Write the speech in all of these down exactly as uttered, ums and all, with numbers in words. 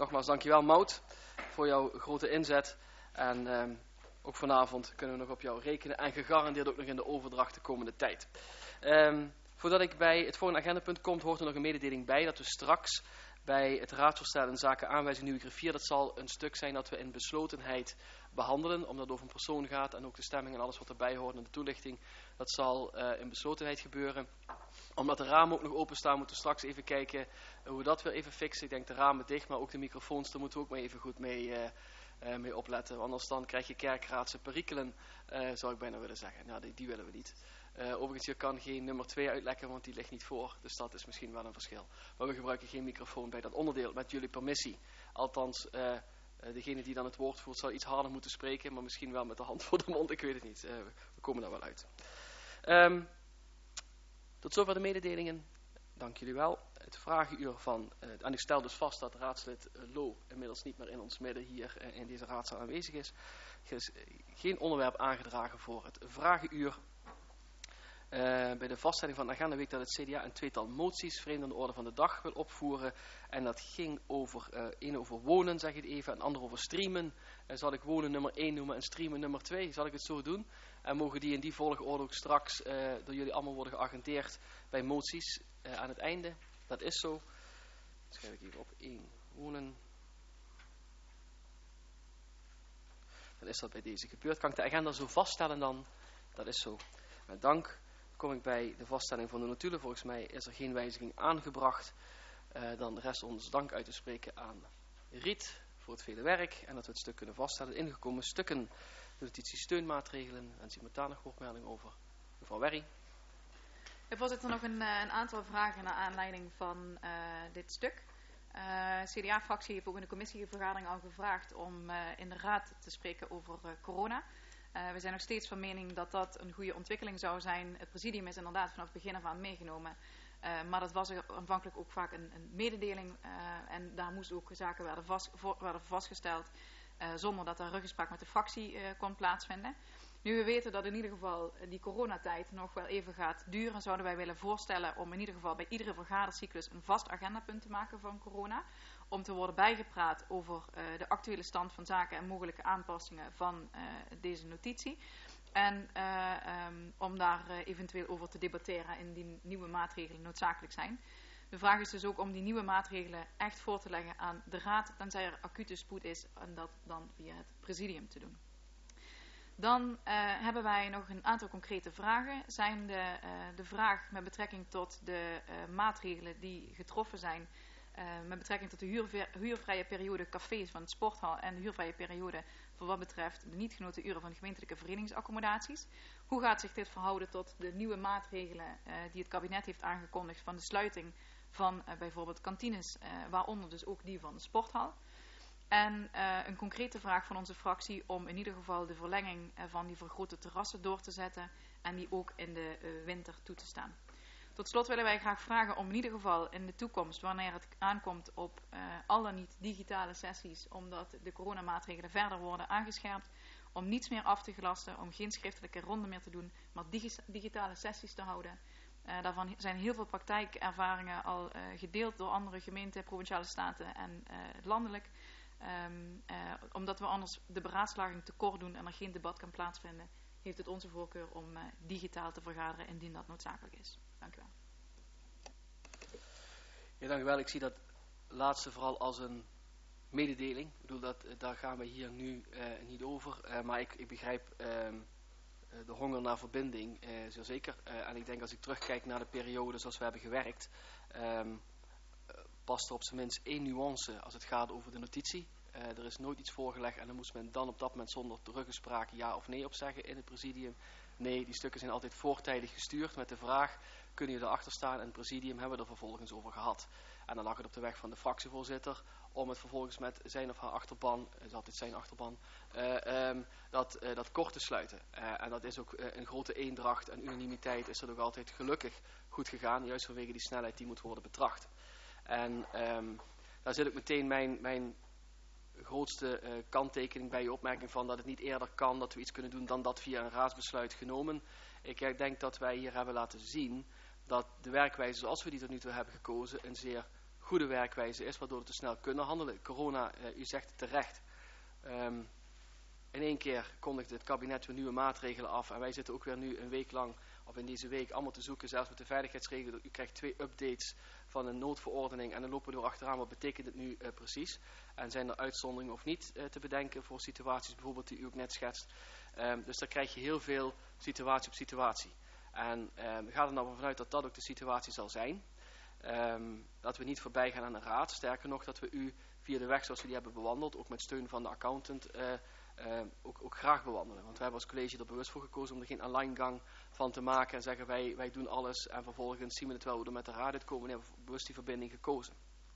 nogmaals dankjewel Maud voor jouw grote inzet. En um, ook vanavond kunnen we nog op jou rekenen. En gegarandeerd ook nog in de overdracht de komende tijd. Um, voordat ik bij het volgende agendapunt kom, hoort er nog een mededeling bij. Dat we straks bij het raadsvoorstel in zaken aanwijzing nieuwe griffier. Dat zal een stuk zijn dat we in beslotenheid behandelen. Omdat het over een persoon gaat. En ook de stemming en alles wat erbij hoort. En de toelichting. Dat zal uh, in beslotenheid gebeuren. Omdat de ramen ook nog openstaan, moeten we straks even kijken hoe we dat weer even fixen. Ik denk de ramen dicht, maar ook de microfoons, daar moeten we ook maar even goed mee, uh, uh, mee opletten. Want anders dan krijg je kerkraadse perikelen, uh, zou ik bijna willen zeggen. Nou, die, die willen we niet. Uh, overigens, je kan geen nummer twee uitlekken, want die ligt niet voor. Dus dat is misschien wel een verschil. Maar we gebruiken geen microfoon bij dat onderdeel, met jullie permissie. Althans, uh, uh, degene die dan het woord voert, zal iets harder moeten spreken, maar misschien wel met de hand voor de mond, ik weet het niet. Uh, we komen daar wel uit. Um, Tot zover de mededelingen. Dank jullie wel. Het vragenuur van, uh, en ik stel dus vast dat raadslid uh, Lo inmiddels niet meer in ons midden hier uh, in deze raadzaal aanwezig is. Er is uh, geen onderwerp aangedragen voor het vragenuur. Uh, bij de vaststelling van de agenda weet ik dat het C D A een tweetal moties vreemd aan de orde van de dag wil opvoeren. En dat ging over, uh, één over wonen, zeg ik het even, en ander over streamen. Uh, zal ik wonen nummer één noemen en streamen nummer twee? Zal ik het zo doen? En mogen die in die volgorde ook straks uh, door jullie allemaal worden geagendeerd bij moties uh, aan het einde? Dat is zo. Dat schrijf ik even op. één. Wonen. Dan is dat bij deze gebeurd. Kan ik de agenda zo vaststellen dan? Dat is zo. Met dank kom ik bij de vaststelling van de notulen. Volgens mij is er geen wijziging aangebracht. Uh, dan rest ons dank uit te spreken aan Riet voor het vele werk. En dat we het stuk kunnen vaststellen. Ingekomen stukken. De notitie steunmaatregelen. En simultane woordmelding over. Mevrouw Werry. Ja, voorzitter, nog een, een aantal vragen naar aanleiding van uh, dit stuk. Uh, C D A-fractie heeft ook in de commissievergadering al gevraagd om uh, in de raad te spreken over uh, corona. Uh, we zijn nog steeds van mening dat dat een goede ontwikkeling zou zijn. Het presidium is inderdaad vanaf het begin af aan meegenomen. Uh, maar dat was aanvankelijk ook vaak een, een mededeling. Uh, en daar moesten ook zaken werden, vast, voor, werden vastgesteld. Uh, zonder dat er ruggespraak met de fractie uh, kon plaatsvinden. Nu we weten dat in ieder geval die coronatijd nog wel even gaat duren, zouden wij willen voorstellen om in ieder geval bij iedere vergadercyclus een vast agendapunt te maken van corona. Om te worden bijgepraat over uh, de actuele stand van zaken en mogelijke aanpassingen van uh, deze notitie. En uh, um, om daar uh, eventueel over te debatteren indien nieuwe maatregelen noodzakelijk zijn. De vraag is dus ook om die nieuwe maatregelen echt voor te leggen aan de raad, tenzij er acute spoed is, en dat dan via het presidium te doen. Dan uh, hebben wij nog een aantal concrete vragen. Zijn de, uh, de vraag met betrekking tot de uh, maatregelen die getroffen zijn, uh, met betrekking tot de huurver, huurvrije periode cafés van het sporthal en de huurvrije periode voor wat betreft de niet genoten uren van de gemeentelijke verenigingsaccommodaties. Hoe gaat zich dit verhouden tot de nieuwe maatregelen uh, die het kabinet heeft aangekondigd van de sluiting van uh, bijvoorbeeld kantines, uh, waaronder dus ook die van de sporthal? En uh, een concrete vraag van onze fractie om in ieder geval de verlenging uh, van die vergrote terrassen door te zetten en die ook in de uh, winter toe te staan. Tot slot willen wij graag vragen om in ieder geval in de toekomst, wanneer het aankomt op uh, al dan niet digitale sessies, omdat de coronamaatregelen verder worden aangescherpt, om niets meer af te gelasten, om geen schriftelijke ronde meer te doen, maar dig- digitale sessies te houden. Uh, daarvan zijn heel veel praktijkervaringen al uh, gedeeld door andere gemeenten, provinciale staten en uh, landelijk. Um, uh, omdat we anders de beraadslaging tekort doen en er geen debat kan plaatsvinden, heeft het onze voorkeur om uh, digitaal te vergaderen indien dat noodzakelijk is. Dank u wel. Ja, dank u wel. Ik zie dat laatste vooral als een mededeling. Ik bedoel, dat, daar gaan we hier nu uh, niet over. Uh, maar ik, ik begrijp uh, de honger naar verbinding uh, zeer zeker. Uh, en ik denk als ik terugkijk naar de periode zoals we hebben gewerkt, Um, past er op zijn minst één nuance als het gaat over de notitie. Uh, er is nooit iets voorgelegd en dan moest men dan op dat moment zonder ruggespraak ja of nee op zeggen in het presidium. Nee, die stukken zijn altijd voortijdig gestuurd met de vraag, kunnen jullie erachter staan? En het presidium hebben we er vervolgens over gehad. En dan lag het op de weg van de fractievoorzitter om het vervolgens met zijn of haar achterban, het is altijd zijn achterban, uh, um, dat, uh, dat kort te sluiten. Uh, en dat is ook uh, een grote eendracht en unanimiteit is dat ook altijd gelukkig goed gegaan, juist vanwege die snelheid die moet worden betracht. En um, daar zit ook meteen mijn, mijn grootste uh, kanttekening bij je opmerking van dat het niet eerder kan dat we iets kunnen doen dan dat via een raadsbesluit genomen. Ik uh, denk dat wij hier hebben laten zien dat de werkwijze zoals we die tot nu toe hebben gekozen een zeer goede werkwijze is, waardoor we te snel kunnen handelen. Corona, uh, u zegt het terecht. Um, in één keer kondigde het kabinet weer nieuwe maatregelen af. En wij zitten ook weer nu een week lang, of in deze week, allemaal te zoeken, zelfs met de veiligheidsregelen. U krijgt twee updates van een noodverordening en dan lopen we er achteraan. Wat betekent het nu uh, precies? En zijn er uitzonderingen of niet uh, te bedenken voor situaties bijvoorbeeld die u ook net schetst? Um, dus daar krijg je heel veel situatie op situatie. En um, we gaan er nou vanuit dat dat ook de situatie zal zijn. Um, dat we niet voorbij gaan aan de raad. Sterker nog, dat we u via de weg zoals we die hebben bewandeld, ook met steun van de accountant, uh, uh, ook, ook graag bewandelen. Want wij hebben als college er bewust voor gekozen om er geen alleingang van te maken en zeggen wij, wij doen alles en vervolgens zien we het wel hoe we er met de raad uitkomen. We hebben bewust die verbinding gekozen.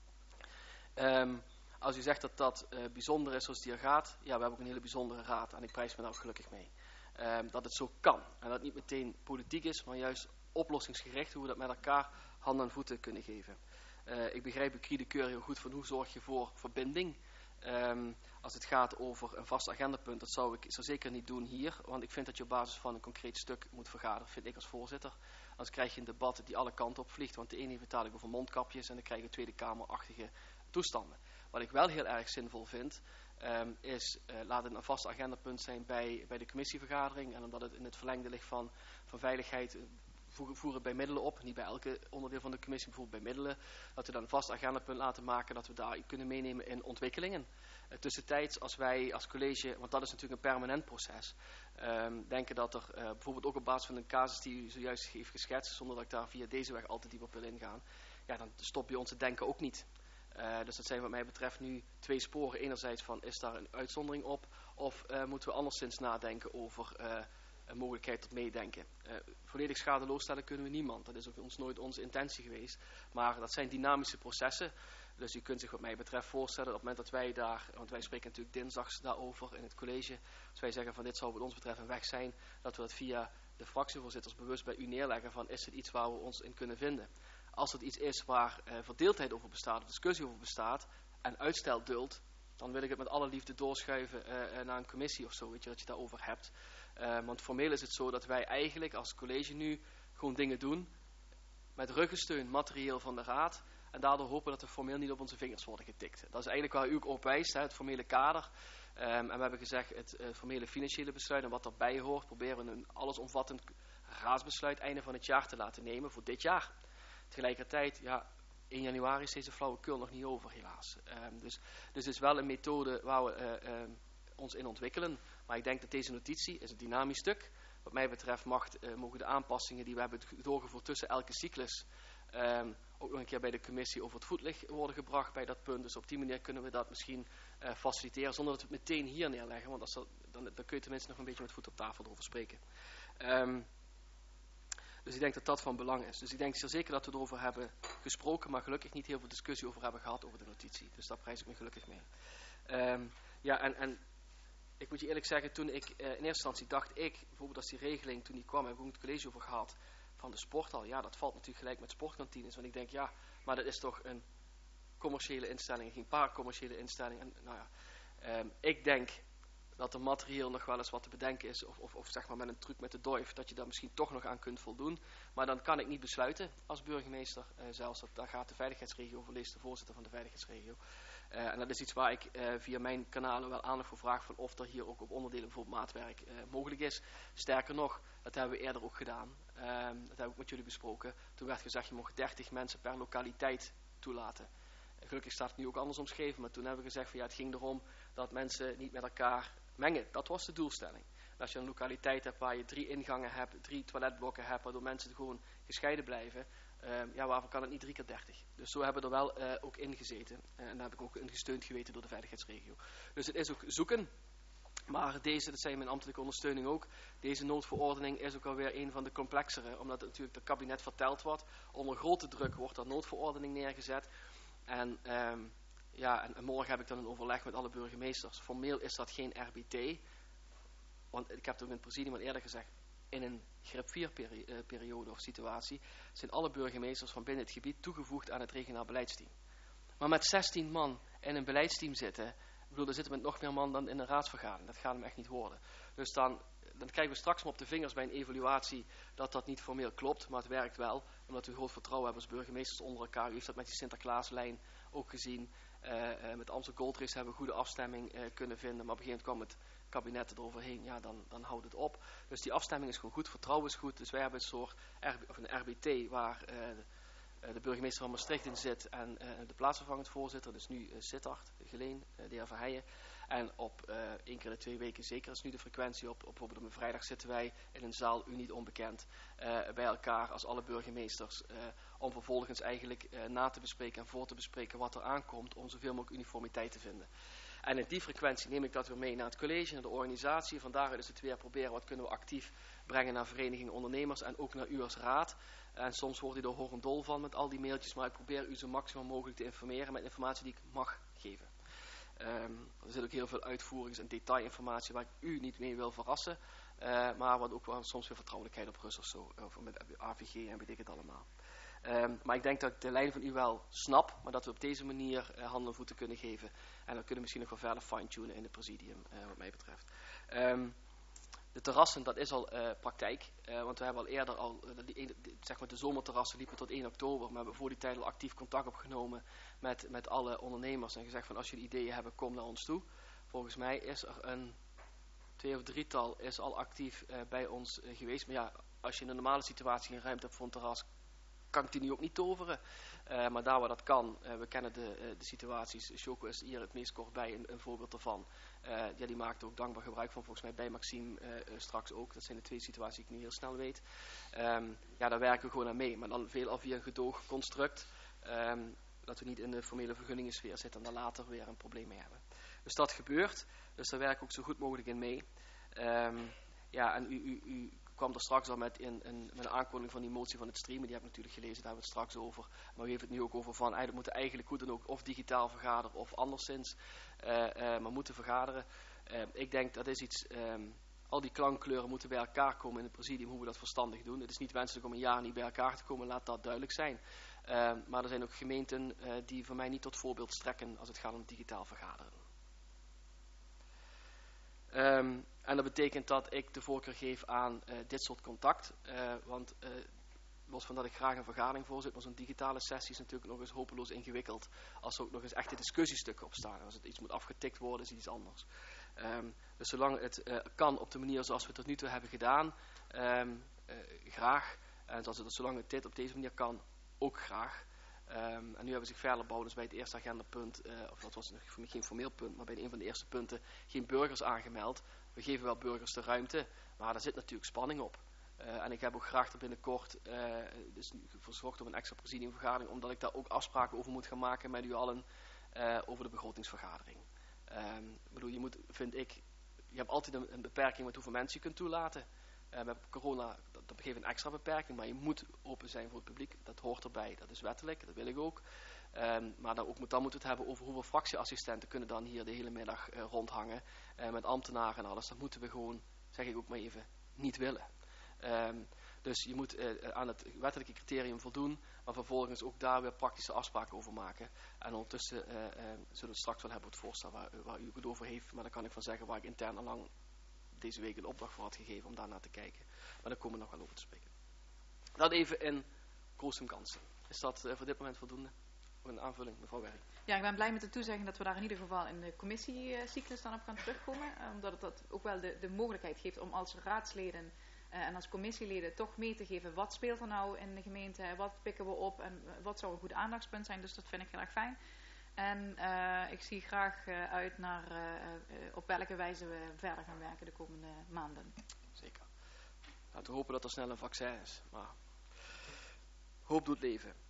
Um, als u zegt dat dat uh, bijzonder is zoals het hier gaat, ja, we hebben ook een hele bijzondere raad en ik prijs me daar ook gelukkig mee. Um, dat het zo kan en dat het niet meteen politiek is, maar juist oplossingsgericht, hoe we dat met elkaar handen en voeten kunnen geven. Uh, ik begrijp uw cri de coeur heel goed van hoe zorg je voor verbinding. Um, als het gaat over een vast agendapunt, dat zou ik zo zeker niet doen hier, want ik vind dat je op basis van een concreet stuk moet vergaderen, vind ik als voorzitter. Anders krijg je een debat die alle kanten op vliegt, want de ene heeft het dadelijk over mondkapjes en dan krijg je Tweede Kamerachtige toestanden. Wat ik wel heel erg zinvol vind, um, is uh, laat het een vast agendapunt zijn bij, bij de commissievergadering en omdat het in het verlengde ligt van, van veiligheid, voeren het bij middelen op, niet bij elke onderdeel van de commissie, bijvoorbeeld bij middelen, dat we dan een vast agendapunt laten maken, dat we daar kunnen meenemen in ontwikkelingen. Uh, tussentijds, als wij als college, want dat is natuurlijk een permanent proces, um, denken dat er uh, bijvoorbeeld ook op basis van een casus die u zojuist heeft geschetst, zonder dat ik daar via deze weg altijd diep op wil ingaan, ja, dan stop je ons te denken ook niet. Uh, dus dat zijn wat mij betreft nu twee sporen. Enerzijds van, is daar een uitzondering op, of uh, moeten we anderszins nadenken over uh, een mogelijkheid tot meedenken. Uh, volledig schadeloos stellen kunnen we niemand. Dat is ook ons nooit onze intentie geweest. Maar dat zijn dynamische processen. Dus u kunt zich wat mij betreft voorstellen dat op het moment dat wij daar, want wij spreken natuurlijk dinsdags daarover in het college, als wij zeggen van dit zou wat ons betreft een weg zijn, dat we dat via de fractievoorzitters bewust bij u neerleggen van is het iets waar we ons in kunnen vinden. Als het iets is waar uh, verdeeldheid over bestaat, of discussie over bestaat en uitstel duldt, dan wil ik het met alle liefde doorschuiven uh, naar een commissie of zo, weet je, dat je het daarover hebt. Uh, want formeel is het zo dat wij eigenlijk als college nu gewoon dingen doen met ruggensteun materieel van de raad en daardoor hopen dat we formeel niet op onze vingers worden getikt. Dat is eigenlijk waar u ook op wijst, hè, het formele kader. Um, en we hebben gezegd het uh, formele financiële besluit en wat erbij hoort, proberen we een allesomvattend raadsbesluit einde van het jaar te laten nemen voor dit jaar. Tegelijkertijd, ja, één januari is deze flauwekul nog niet over helaas. Um, dus, dus het is wel een methode waar we uh, uh, ons in ontwikkelen. Maar ik denk dat deze notitie is een dynamisch stuk. Wat mij betreft mag, uh, mogen de aanpassingen die we hebben doorgevoerd tussen elke cyclus um, ook nog een keer bij de commissie over het voetlicht worden gebracht bij dat punt. Dus op die manier kunnen we dat misschien uh, faciliteren zonder dat we het meteen hier neerleggen. Want als dat, dan, dan kun je tenminste nog een beetje met voet op tafel erover spreken. Um, Dus ik denk dat dat van belang is. Dus ik denk zeker dat we erover hebben gesproken, maar gelukkig niet heel veel discussie over hebben gehad over de notitie. Dus daar prijs ik me gelukkig mee. Um, ja, en, en ik moet je eerlijk zeggen, toen ik uh, in eerste instantie dacht ik, bijvoorbeeld als die regeling toen die kwam, hebben we ook het college over gehad, van de sporthal. Ja, dat valt natuurlijk gelijk met sportkantines. Want ik denk, ja, maar dat is toch een commerciële instelling, geen paracommerciële instelling. En, nou ja, um, ik denk dat er materieel nog wel eens wat te bedenken is, of, of, of zeg maar met een truc met de duif, dat je daar misschien toch nog aan kunt voldoen. Maar dan kan ik niet besluiten als burgemeester, uh, zelfs dat, daar gaat de veiligheidsregio over, leest de voorzitter van de veiligheidsregio. Uh, en dat is iets waar ik uh, via mijn kanalen wel aandacht voor vraag, van of er hier ook op onderdelen bijvoorbeeld maatwerk uh, mogelijk is. Sterker nog, dat hebben we eerder ook gedaan. Uh, dat heb ik met jullie besproken. Toen werd gezegd, je mocht dertig mensen per lokaliteit toelaten. Uh, gelukkig staat het nu ook anders omschreven, maar toen hebben we gezegd van ja, het ging erom dat mensen niet met elkaar mengen. Dat was de doelstelling. En als je een lokaliteit hebt waar je drie ingangen hebt, drie toiletblokken hebt, waardoor mensen gewoon gescheiden blijven, uh, ja, waarvoor kan het niet drie keer dertig? Dus zo hebben we er wel uh, ook in gezeten. Uh, en daar heb ik ook in gesteund geweten door de veiligheidsregio. Dus het is ook zoeken. Maar deze, dat zei mijn ambtelijke ondersteuning ook, deze noodverordening is ook alweer een van de complexere, omdat het natuurlijk het kabinet verteld wordt. Onder grote druk wordt dat noodverordening neergezet. En um, Ja, en, en morgen heb ik dan een overleg met alle burgemeesters. Formeel is dat geen R B T. Want ik heb het ook in het presidium al eerder gezegd. In een grip vier peri- uh, periode of situatie zijn alle burgemeesters van binnen het gebied toegevoegd aan het regionaal beleidsteam. Maar met zestien man in een beleidsteam zitten, ik bedoel, er zitten met nog meer man dan in een raadsvergadering. Dat gaat hem echt niet worden. Dus dan dan krijgen we straks maar op de vingers bij een evaluatie dat dat niet formeel klopt, maar het werkt wel. Omdat we groot vertrouwen hebben als burgemeesters onder elkaar. U heeft dat met die Sinterklaaslijn ook gezien. Uh, uh, met Amstel Gold Race hebben we goede afstemming uh, kunnen vinden, maar op een gegeven moment kwam het kabinet eroverheen, ja, dan, dan houdt het op. Dus die afstemming is gewoon goed, vertrouwen is goed. Dus wij hebben een soort R B, of een R B T waar uh, de, de burgemeester van Maastricht in zit en uh, de plaatsvervangend voorzitter, dus nu uh, Sittard, Geleen, uh, de heer Verheijen. En op uh, één keer in de twee weken zeker is nu de frequentie op. Op bijvoorbeeld op een vrijdag zitten wij in een zaal, u niet onbekend, uh, bij elkaar als alle burgemeesters. Uh, om vervolgens eigenlijk uh, na te bespreken en voor te bespreken wat er aankomt. Om zoveel mogelijk uniformiteit te vinden. En in die frequentie neem ik dat weer mee naar het college, naar de organisatie. Van daaruit is het weer proberen wat kunnen we actief brengen naar verenigingen ondernemers. En ook naar u als raad. En soms wordt u er hoog en dol van met al die mailtjes. Maar ik probeer u zo maximaal mogelijk te informeren met informatie die ik mag geven. Um, er zit ook heel veel uitvoerings- en detailinformatie waar ik u niet mee wil verrassen. Uh, maar wat ook wel soms weer vertrouwelijkheid op rust of zo. Of met A V G en weet ik het allemaal. Um, maar ik denk dat ik de lijn van u wel snap. Maar dat we op deze manier uh, handen en voeten kunnen geven. En dan kunnen we misschien nog wel verder fine-tunen in het presidium uh, wat mij betreft. Um, de terrassen, dat is al uh, praktijk. Uh, want we hebben al eerder al, uh, die, die, zeg maar de zomerterrassen liepen tot één oktober. Maar we hebben voor die tijd al actief contact opgenomen met, met alle ondernemers. En gezegd van als jullie ideeën hebben, kom naar ons toe. Volgens mij is er een twee of drietal is al actief uh, bij ons uh, geweest. Maar ja, als je in een normale situatie geen ruimte hebt voor een terras, kan ik die nu ook niet toveren. Uh, maar daar waar dat kan, uh, we kennen de, uh, de situaties. Choco is hier het meest kort bij, een, een voorbeeld ervan. Uh, ja, die maakt ook dankbaar gebruik van, volgens mij bij Maxime uh, uh, straks ook. Dat zijn de twee situaties die ik nu heel snel weet. Um, ja, daar werken we gewoon aan mee. Maar dan veelal via een gedoogconstruct. Um, dat we niet in de formele vergunningssfeer zitten en daar later weer een probleem mee hebben. Dus dat gebeurt. Dus daar werk ik ook zo goed mogelijk in mee. Um, ja, en u... u, u kwam er straks al met een, een, met een aankondiging van die motie van het streamen. Die heb ik natuurlijk gelezen, daar hebben we het straks over. Maar we hebben het nu ook over van, eigenlijk moeten eigenlijk goed en ook of digitaal vergaderen of anderszins. Uh, uh, maar moeten vergaderen. Uh, ik denk dat is iets, um, al die klankkleuren moeten bij elkaar komen in het presidium, hoe we dat verstandig doen. Het is niet wenselijk om een jaar niet bij elkaar te komen, laat dat duidelijk zijn. Uh, maar er zijn ook gemeenten uh, die voor mij niet tot voorbeeld strekken als het gaat om digitaal vergaderen. Um, en dat betekent dat ik de voorkeur geef aan uh, dit soort contact. Uh, want uh, los van dat ik graag een vergadering voorzit, maar zo'n digitale sessie is natuurlijk nog eens hopeloos ingewikkeld. Als er ook nog eens echte discussiestukken op staan. Als het iets moet afgetikt worden, is het iets anders. Um, dus zolang het uh, kan op de manier zoals we het tot nu toe hebben gedaan, um, uh, graag. En zoals het, zolang het dit op deze manier kan, ook graag. Um, en nu hebben zich verder bouwd, dus bij het eerste agendapunt, uh, of dat was nog geen formeel punt, maar bij een van de eerste punten, geen burgers aangemeld. We geven wel burgers de ruimte, maar daar zit natuurlijk spanning op. Uh, en ik heb ook graag er binnenkort, uh, dus verzorgd op een extra presidiumvergadering, omdat ik daar ook afspraken over moet gaan maken met u allen, uh, over de begrotingsvergadering. Um, ik bedoel, je moet, vind ik, je hebt altijd een, een beperking met hoeveel mensen je kunt toelaten. Uh, met corona, dat, dat geeft een extra beperking, maar je moet open zijn voor het publiek. Dat hoort erbij, dat is wettelijk, dat wil ik ook. Um, maar dan, ook, dan moeten we het hebben over hoeveel fractieassistenten kunnen dan hier de hele middag uh, rondhangen. Uh, met ambtenaren en alles. Dat moeten we gewoon, zeg ik ook maar even, niet willen. Um, dus je moet uh, aan het wettelijke criterium voldoen, maar vervolgens ook daar weer praktische afspraken over maken. En ondertussen uh, uh, zullen we straks wel hebben het voorstel waar, waar u het over heeft. Maar daar kan ik van zeggen waar ik intern al lang deze week een opdracht voor had gegeven om daar naar te kijken. Maar daar komen we nog wel over te spreken. Dat even in grootste kansen. Is dat uh, voor dit moment voldoende? Voor een aanvulling, mevrouw Werk? Ja, ik ben blij met de toezegging dat we daar in ieder geval in de commissiecyclus dan op gaan terugkomen. Uh, omdat het dat ook wel de, de mogelijkheid geeft om als raadsleden uh, en als commissieleden toch mee te geven wat speelt er nou in de gemeente, wat pikken we op en wat zou een goed aandachtspunt zijn. Dus dat vind ik heel erg fijn. En uh, ik zie graag uh, uit naar uh, uh, op welke wijze we verder gaan werken de komende maanden. Zeker. Laten we hopen dat er snel een vaccin is. Maar hoop doet leven.